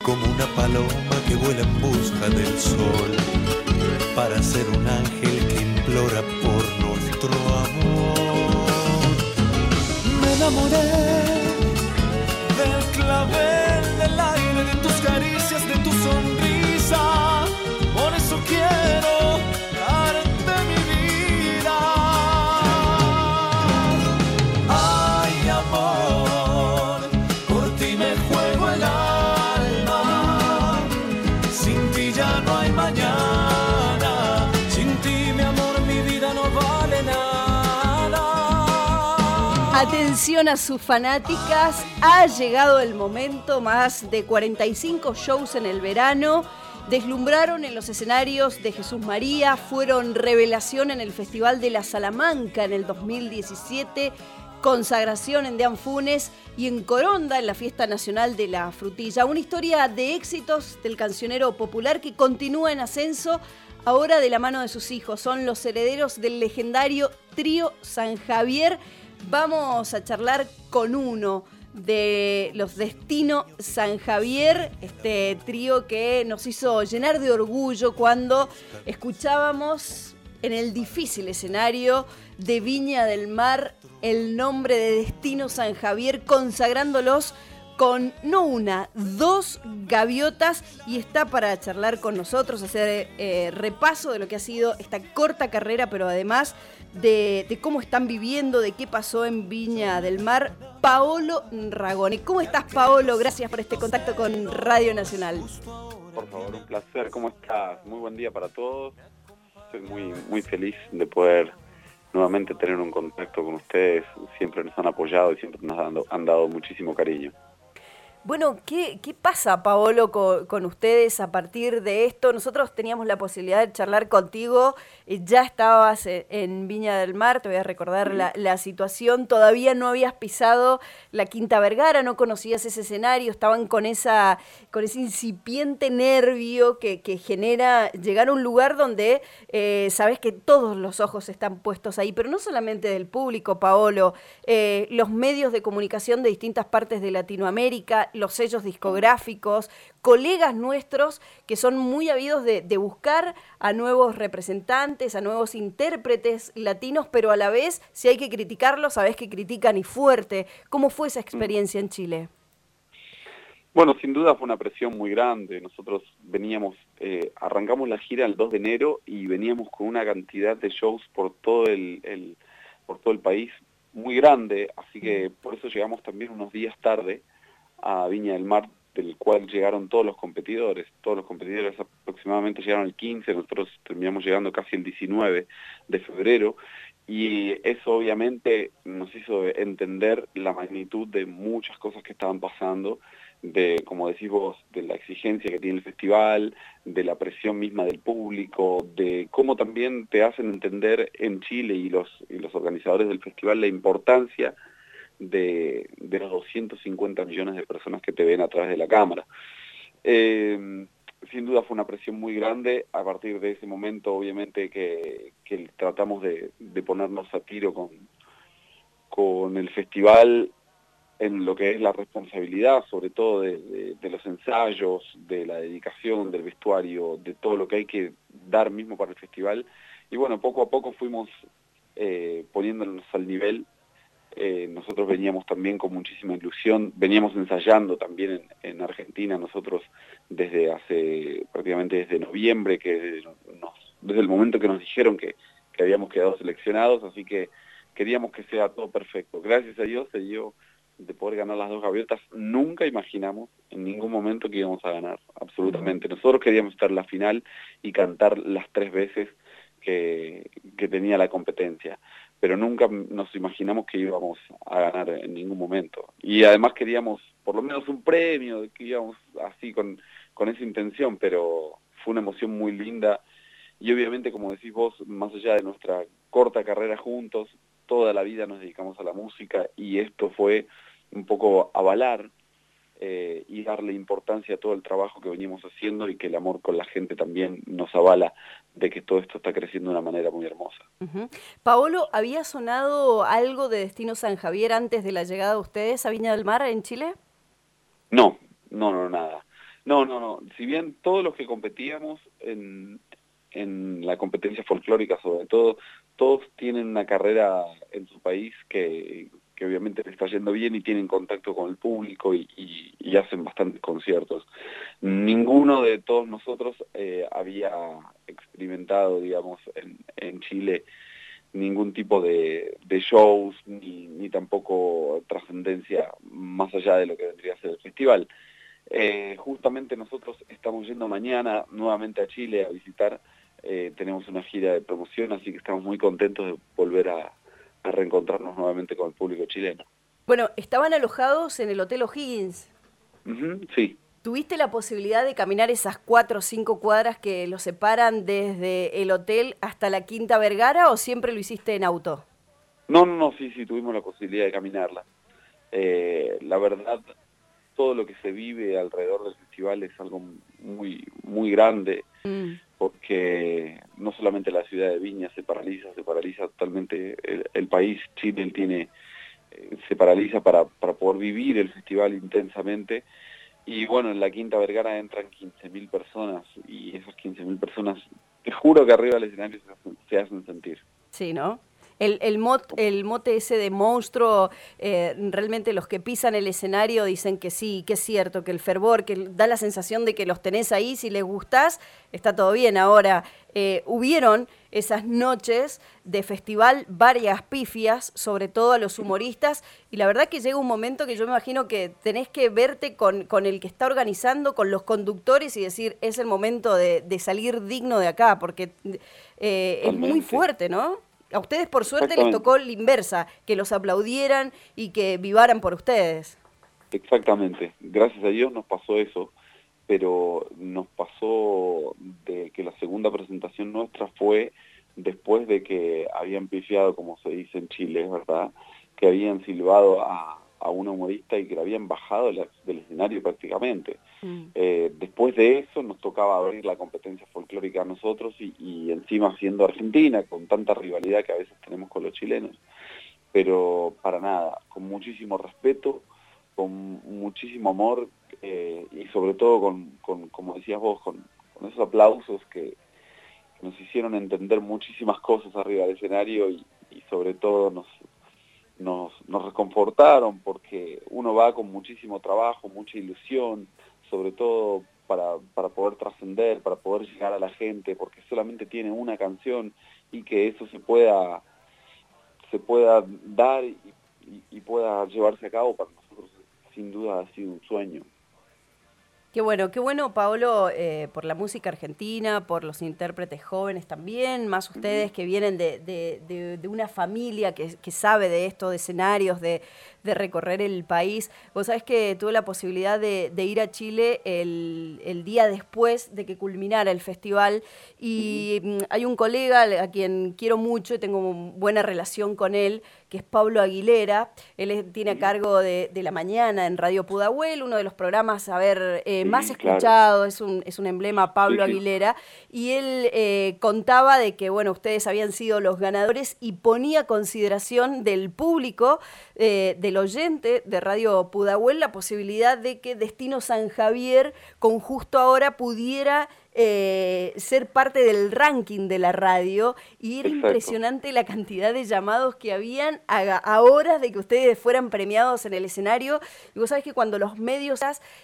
como una paloma que vuela en busca del sol, para ser un ángel que implora por nuestro amor. Me enamoré del clavel, del aire, de tus caricias, de tu sonrisa. Por eso quiero darte mi vida. Ay, amor, por ti me juego el alma. Sin ti ya no hay mañana. Sin ti, mi amor, mi vida no vale nada. Atención a sus fanáticas, ha llegado el momento. Más de 45 shows en el verano deslumbraron en los escenarios de Jesús María, fueron revelación en el Festival de la Salamanca en el 2017, consagración en Deán Funes y en Coronda en la Fiesta Nacional de la Frutilla. Una historia de éxitos del cancionero popular que continúa en ascenso ahora de la mano de sus hijos. Son los herederos del legendario Trío San Javier. Vamos a charlar con uno de los Destino San Javier, este trío que nos hizo llenar de orgullo cuando escuchábamos en el difícil escenario de Viña del Mar el nombre de Destino San Javier, consagrándolos con no una, dos gaviotas, y está para charlar con nosotros, hacer repaso de lo que ha sido esta corta carrera, pero además de cómo están viviendo, de qué pasó en Viña del Mar, Paolo Ragone. ¿Cómo estás, Paolo? Gracias por este contacto con Radio Nacional. Por favor, un placer. ¿Cómo estás? Muy buen día para todos. Estoy muy feliz de poder nuevamente tener un contacto con ustedes. Siempre nos han apoyado y siempre nos han dado muchísimo cariño. Bueno, ¿qué pasa, Paolo, con ustedes a partir de esto? Nosotros teníamos la posibilidad de charlar contigo, ya estabas en Viña del Mar, te voy a recordar la situación, todavía no habías pisado la Quinta Vergara, no conocías ese escenario, estaban con ese incipiente nervio que genera llegar a un lugar donde sabes que todos los ojos están puestos ahí, pero no solamente del público, Paolo, los medios de comunicación de distintas partes de Latinoamérica, los sellos discográficos, colegas nuestros que son muy habidos de buscar a nuevos representantes, a nuevos intérpretes latinos, pero a la vez, si hay que criticarlos, sabés que critican y fuerte. ¿Cómo fue esa experiencia en Chile? Bueno, sin duda fue una presión muy grande. Nosotros arrancamos la gira el 2 de enero y veníamos con una cantidad de shows por todo el país muy grande, así que por eso llegamos también unos días tarde a Viña del Mar, del cual llegaron todos los competidores. Todos los competidores aproximadamente llegaron el 15, nosotros terminamos llegando casi el 19 de febrero, y eso obviamente nos hizo entender la magnitud de muchas cosas que estaban pasando, de, como decís vos, de la exigencia que tiene el festival, de la presión misma del público, de cómo también te hacen entender en Chile y los organizadores del festival la importancia de los 250 millones de personas que te ven a través de la cámara. Sin duda fue una presión muy grande. A partir de ese momento, obviamente, que tratamos de ponernos a tiro con el festival en lo que es la responsabilidad, sobre todo de los ensayos, de la dedicación, del vestuario, de todo lo que hay que dar mismo para el festival. Y bueno, poco a poco fuimos poniéndonos al nivel. Nosotros veníamos también con muchísima ilusión, veníamos ensayando también en Argentina, nosotros prácticamente desde noviembre, desde el momento que nos dijeron que habíamos quedado seleccionados, así que queríamos que sea todo perfecto. Gracias a Dios se dio de poder ganar las dos gaviotas. Nunca imaginamos en ningún momento que íbamos a ganar, absolutamente. Nosotros queríamos estar en la final y cantar las 3 veces que tenía la competencia, pero nunca nos imaginamos que íbamos a ganar en ningún momento. Y además queríamos por lo menos un premio, que íbamos así con esa intención, pero fue una emoción muy linda. Y obviamente, como decís vos, más allá de nuestra corta carrera juntos, toda la vida nos dedicamos a la música, y esto fue un poco avalar y darle importancia a todo el trabajo que venimos haciendo, y que el amor con la gente también nos avala de que todo esto está creciendo de una manera muy hermosa. Paolo, ¿había sonado algo de Destino San Javier antes de la llegada de ustedes a Viña del Mar en Chile? No, nada. No. Si bien todos los que competíamos en la competencia folclórica, sobre todo, todos tienen una carrera en su país que obviamente le está yendo bien y tienen contacto con el público y hacen bastantes conciertos. Ninguno de todos nosotros había experimentado, digamos, en Chile ningún tipo de shows ni tampoco trascendencia más allá de lo que vendría a ser el festival. Justamente nosotros estamos yendo mañana nuevamente a Chile a visitar, tenemos una gira de promoción, así que estamos muy contentos de volver a reencontrarnos nuevamente con el público chileno. Bueno, estaban alojados en el Hotel O'Higgins. Sí. ¿Tuviste la posibilidad de caminar esas 4 o 5 cuadras que los separan desde el hotel hasta la Quinta Vergara o siempre lo hiciste en auto? No, sí, tuvimos la posibilidad de caminarla. La verdad, todo lo que se vive alrededor del festival es algo muy, muy grande, porque no solamente la ciudad de Viña se paraliza totalmente el país. Chile se paraliza para poder vivir el festival intensamente. Y bueno, en la Quinta Vergara entran 15.000 personas, y esas 15.000 personas, te juro que arriba del escenario se hacen sentir. Sí, ¿no? El mote ese de monstruo, realmente los que pisan el escenario dicen que sí, que es cierto, que el fervor, que da la sensación de que los tenés ahí, si les gustás, está todo bien. Ahora, hubieron esas noches de festival varias pifias, sobre todo a los humoristas, y la verdad que llega un momento que yo me imagino que tenés que verte con el que está organizando, con los conductores y decir, es el momento de salir digno de acá, porque es muy fuerte, ¿no? A ustedes, por suerte, les tocó la inversa, que los aplaudieran y que vivaran por ustedes. Exactamente. Gracias a Dios nos pasó eso, pero nos pasó de que la segunda presentación nuestra fue después de que habían pifiado, como se dice en Chile, ¿verdad? Que habían silbado a una humorista y que la habían bajado del escenario prácticamente. Después de eso nos tocaba abrir la competencia folclórica a nosotros y encima siendo Argentina, con tanta rivalidad que a veces tenemos con los chilenos. Pero para nada, con muchísimo respeto, con muchísimo amor y sobre todo como decías vos, con esos aplausos que nos hicieron entender muchísimas cosas arriba del escenario y sobre todo nos reconfortaron, porque uno va con muchísimo trabajo, mucha ilusión, sobre todo para poder trascender, para poder llegar a la gente, porque solamente tiene una canción y que eso se pueda dar y pueda llevarse a cabo, para nosotros sin duda ha sido un sueño. Qué bueno, Paolo, por la música argentina, por los intérpretes jóvenes también, más ustedes que vienen de una familia que sabe de esto, de escenarios, de recorrer el país. Vos sabés que tuve la posibilidad de ir a Chile el día después de que culminara el festival y hay un colega a quien quiero mucho y tengo buena relación con él, que es Pablo Aguilera. Él tiene a cargo de la mañana en Radio Pudahuel, uno de los programas, más escuchado, claro. Es un emblema, Pablo Aguilera, y él contaba de que, bueno, ustedes habían sido los ganadores y ponía a consideración del público, del oyente de Radio Pudahuel, la posibilidad de que Destino San Javier con Justo Ahora pudiera ser parte del ranking de la radio, y era impresionante la cantidad de llamados que habían a horas de que ustedes fueran premiados en el escenario. Y vos sabés que cuando los medios,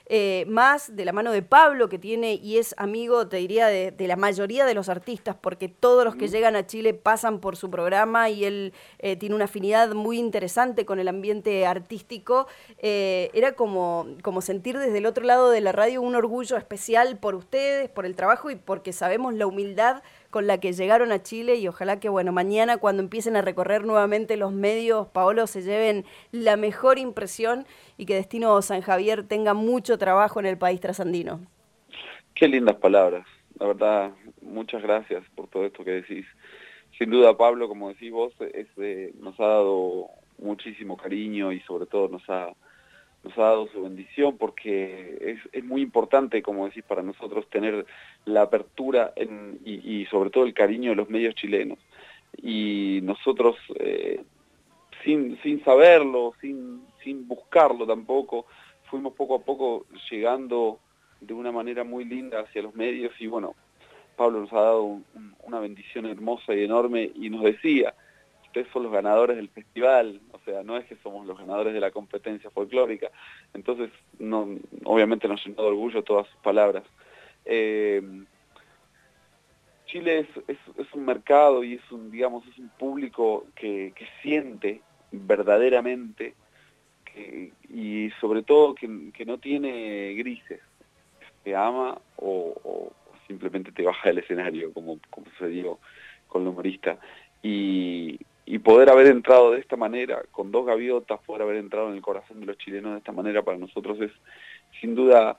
más de la mano de Pablo, que tiene y es amigo, te diría, de la mayoría de los artistas, porque todos los que llegan a Chile pasan por su programa y él tiene una afinidad muy interesante con el ambiente artístico, era como sentir desde el otro lado de la radio un orgullo especial por ustedes, por el trabajo y porque sabemos la humildad con la que llegaron a Chile, y ojalá que, bueno, mañana cuando empiecen a recorrer nuevamente los medios, Paolo, se lleven la mejor impresión y que Destino San Javier tenga mucho trabajo en el país trasandino. Qué lindas palabras, la verdad, muchas gracias por todo esto que decís. Sin duda, Pablo, como decís vos, nos ha dado muchísimo cariño y sobre todo nos ha dado su bendición, porque es muy importante, como decís, para nosotros tener la apertura y sobre todo el cariño de los medios chilenos. Y nosotros, sin saberlo, sin buscarlo tampoco, fuimos poco a poco llegando de una manera muy linda hacia los medios y bueno, Pablo nos ha dado una bendición hermosa y enorme y nos decía, ustedes son los ganadores del festival, o sea, no es que somos los ganadores de la competencia folclórica, entonces no, obviamente nos llenó de orgullo todas sus palabras. Chile es un mercado y es un, digamos, es un público que siente verdaderamente y sobre todo que no tiene grises, te ama o simplemente te baja del escenario, como sucedió con el humorista. Y poder haber entrado de esta manera, con dos gaviotas, poder haber entrado en el corazón de los chilenos de esta manera, para nosotros es sin duda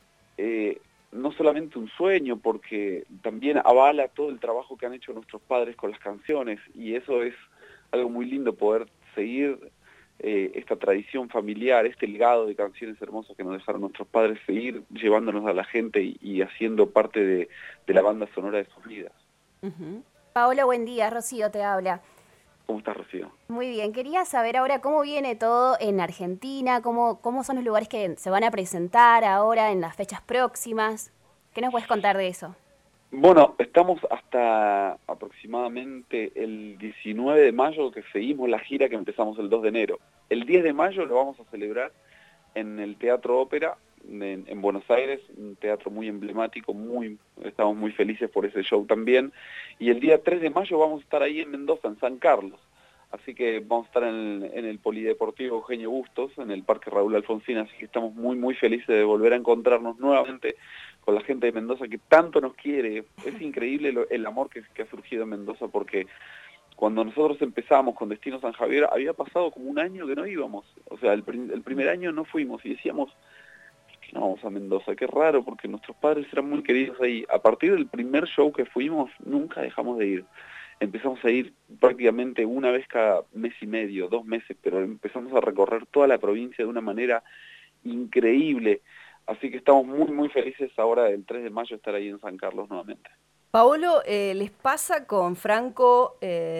no solamente un sueño, porque también avala todo el trabajo que han hecho nuestros padres con las canciones, y eso es algo muy lindo, poder seguir esta tradición familiar, este legado de canciones hermosas que nos dejaron nuestros padres, seguir llevándonos a la gente y haciendo parte de la banda sonora de sus vidas. Paola, buen día. Rocío te habla. ¿Cómo estás, Rocío? Muy bien. Quería saber ahora cómo viene todo en Argentina, cómo son los lugares que se van a presentar ahora en las fechas próximas. ¿Qué nos puedes contar de eso? Bueno, estamos hasta aproximadamente el 19 de mayo que seguimos la gira que empezamos el 2 de enero. El 10 de mayo lo vamos a celebrar en el Teatro Ópera en Buenos Aires, un teatro muy emblemático, estamos muy felices por ese show también. Y el día 3 de mayo vamos a estar ahí en Mendoza, en San Carlos. Así que vamos a estar en el Polideportivo Eugenio Bustos, en el Parque Raúl Alfonsín, así que estamos muy, muy felices de volver a encontrarnos nuevamente con la gente de Mendoza que tanto nos quiere. Es increíble el amor que ha surgido en Mendoza, porque cuando nosotros empezamos con Destino San Javier, había pasado como un año que no íbamos. O sea, el primer año no fuimos y decíamos, ¿por qué no vamos a Mendoza? Qué raro, porque nuestros padres eran muy queridos ahí. A partir del primer show que fuimos, nunca dejamos de ir. Empezamos a ir prácticamente una vez cada mes y medio, 2 meses, pero empezamos a recorrer toda la provincia de una manera increíble. Así que estamos muy, muy felices ahora del 3 de mayo estar ahí en San Carlos nuevamente. Paolo, ¿les pasa con Franco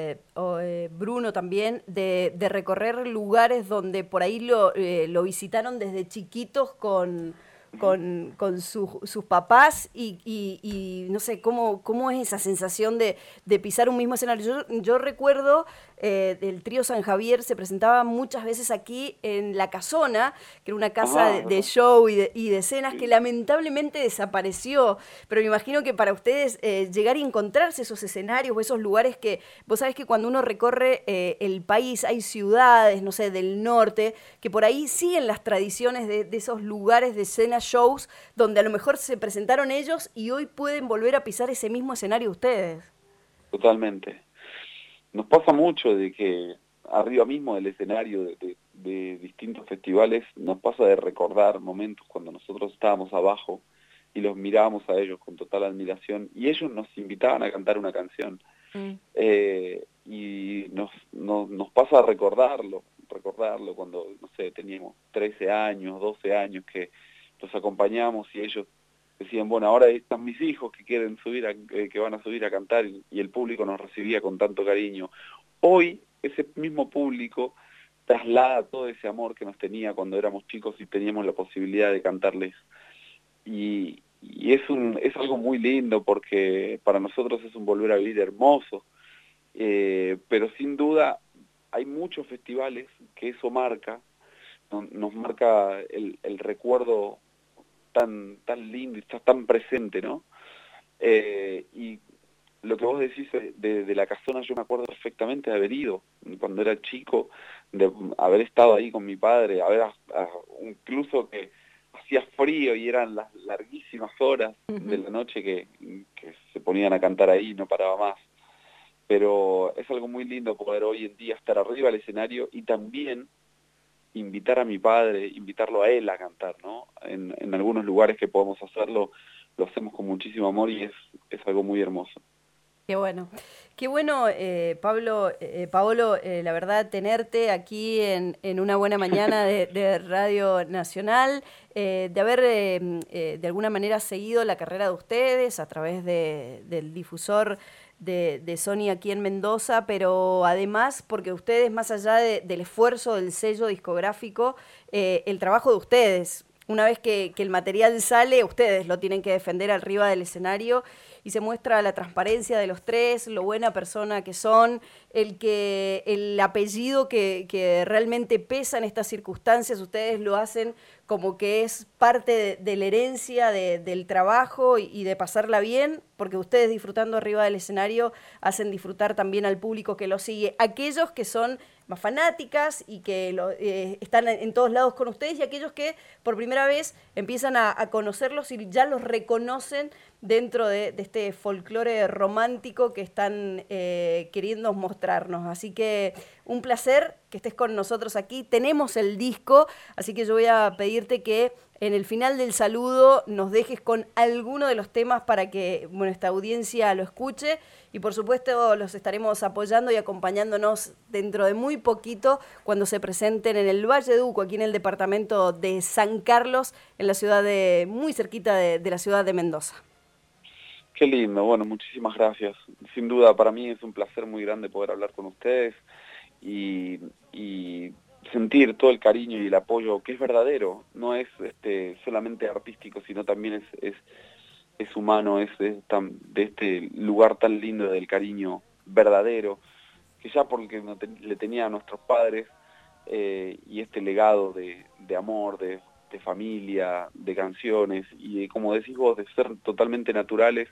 Bruno también de recorrer lugares donde por ahí lo visitaron desde chiquitos con sus papás y no sé, cómo es esa sensación de pisar un mismo escenario? Yo recuerdo el trío San Javier se presentaba muchas veces aquí en La Casona, que era una casa de show y de escenas que lamentablemente desapareció, pero me imagino que para ustedes llegar y encontrarse esos escenarios o esos lugares que, vos sabés que cuando uno recorre el país hay ciudades, no sé, del norte, que por ahí siguen las tradiciones de esos lugares de escenas, shows, donde a lo mejor se presentaron ellos y hoy pueden volver a pisar ese mismo escenario ustedes. Totalmente. Nos pasa mucho de que arriba mismo del escenario de distintos festivales nos pasa de recordar momentos cuando nosotros estábamos abajo y los mirábamos a ellos con total admiración y ellos nos invitaban a cantar una canción. Y nos pasa a recordarlo cuando, no sé, teníamos 13 años, 12 años que los acompañamos y ellos decían, bueno, ahora están mis hijos que quieren que van a subir a cantar y el público nos recibía con tanto cariño. Hoy ese mismo público traslada todo ese amor que nos tenía cuando éramos chicos y teníamos la posibilidad de cantarles. Y es algo muy lindo porque para nosotros es un volver a vivir hermoso, pero sin duda hay muchos festivales que eso marca, nos marca el recuerdo tan lindo y está tan presente, ¿no? Y lo que vos decís de La Casona, yo me acuerdo perfectamente de haber ido cuando era chico, de haber estado ahí con mi padre, incluso que hacía frío y eran las larguísimas horas de la noche que se ponían a cantar ahí y no paraba más. Pero es algo muy lindo poder hoy en día estar arriba del escenario y también invitar a mi padre, invitarlo a él a cantar, ¿no? En algunos lugares que podemos hacerlo, lo hacemos con muchísimo amor y es algo muy hermoso. Qué bueno, Paolo, la verdad tenerte aquí en una buena mañana de Radio Nacional, de haber de alguna manera seguido la carrera de ustedes a través del difusor de Sony aquí en Mendoza, pero además porque ustedes, más allá del esfuerzo del sello discográfico, el trabajo de ustedes una vez que el material sale, ustedes lo tienen que defender arriba del escenario y se muestra la transparencia de los tres, lo buena persona que son, el apellido que realmente pesa en estas circunstancias, ustedes lo hacen como que es parte de la herencia del trabajo y de pasarla bien, porque ustedes disfrutando arriba del escenario hacen disfrutar también al público que lo sigue. Aquellos que son más fanáticas y que están en todos lados con ustedes, y aquellos que por primera vez empiezan a conocerlos y ya los reconocen dentro de este folclore romántico que están queriendo mostrarnos. Así que un placer que estés con nosotros aquí. Tenemos el disco, así que yo voy a pedirte que en el final del saludo nos dejes con alguno de los temas para que esta audiencia lo escuche, y por supuesto los estaremos apoyando y acompañándonos dentro de muy poquito cuando se presenten en el Valle de Uco, aquí en el departamento de San Carlos, en la ciudad muy cerquita de la ciudad de Mendoza. Qué lindo, bueno, muchísimas gracias. Sin duda, para mí es un placer muy grande poder hablar con ustedes y sentir todo el cariño y el apoyo que es verdadero, no es solamente artístico, sino también es humano, es de este lugar tan lindo del cariño verdadero, que ya porque le tenía a nuestros padres, y este legado de amor, de familia, de canciones, y como decís vos, de ser totalmente naturales,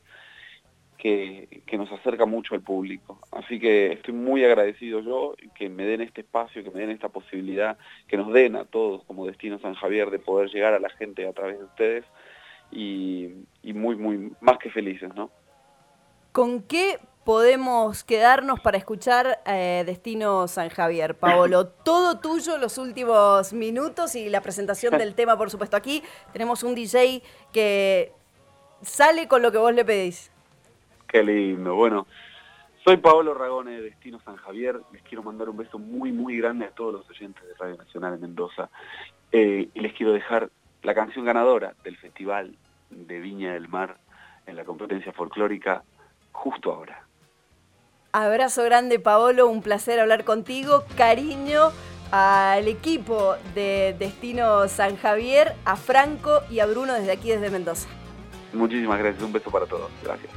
que nos acerca mucho al público. Así que estoy muy agradecido yo, que me den este espacio, que me den esta posibilidad, que nos den a todos como Destino San Javier de poder llegar a la gente a través de ustedes, y muy más que felices, ¿no? ¿Con qué podemos quedarnos para escuchar Destino San Javier, Paolo? Todo tuyo los últimos minutos y la presentación del tema, por supuesto. Aquí tenemos un DJ que sale con lo que vos le pedís. Qué lindo. Bueno, soy Paolo Ragone de Destino San Javier. Les quiero mandar un beso muy grande a todos los oyentes de Radio Nacional de Mendoza. Y les quiero dejar la canción ganadora del Festival de Viña del Mar en la competencia folclórica, Justo Ahora. Abrazo grande, Paolo, un placer hablar contigo. Cariño al equipo de Destino San Javier, a Franco y a Bruno desde aquí, desde Mendoza. Muchísimas gracias, un beso para todos. Gracias.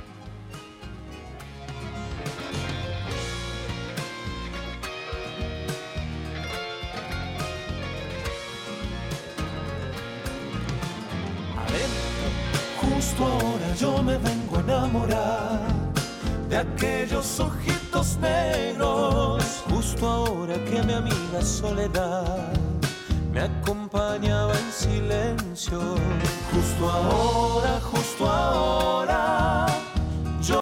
Justo ahora yo me vengo a enamorar de aquellos ojitos negros. Justo ahora que mi amiga Soledad me acompañaba en silencio. Justo ahora, justo